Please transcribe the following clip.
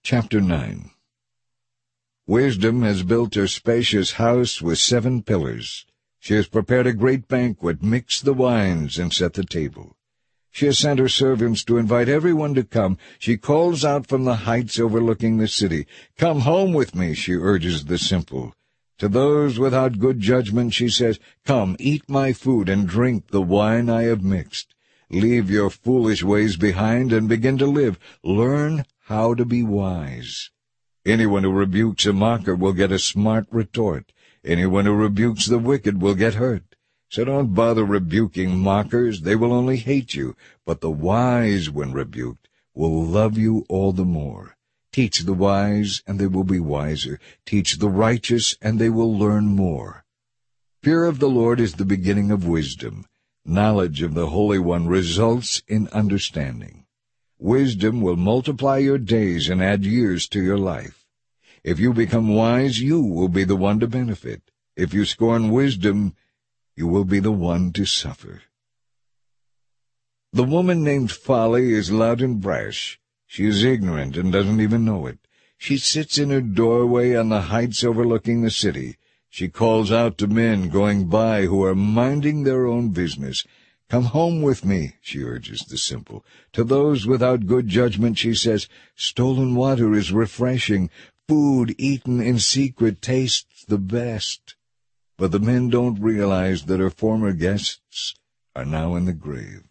Chapter 9. Wisdom has built her spacious house with 7 pillars. She has prepared a great banquet, mixed the wines, and set the table. She has sent her servants to invite everyone to come. She calls out from the heights overlooking the city. Come home with me, she urges the simple. To those without good judgment she says, Come, eat my food and drink the wine I have mixed. Leave your foolish ways behind and begin to live. Learn how to be wise. Anyone who rebukes a mocker will get a smart retort. Anyone who rebukes the wicked will get hurt. So don't bother rebuking mockers. They will only hate you. But the wise, when rebuked, will love you all the more. Teach the wise, and they will be wiser. Teach the righteous, and they will learn more. Fear of the Lord is the beginning of wisdom. Knowledge of the Holy One results in understanding. Wisdom will multiply your days and add years to your life. If you become wise, you will be the one to benefit. If you scorn wisdom, you will be the one to suffer. The woman named Folly is loud and brash. She is ignorant and doesn't even know it. She sits in her doorway on the heights overlooking the city. She calls out to men going by who are minding their own business. Come home with me, she urges the simple. To those without good judgment she says, Stolen water is refreshing. Food eaten in secret tastes the best. But the men don't realize that her former guests are now in the grave.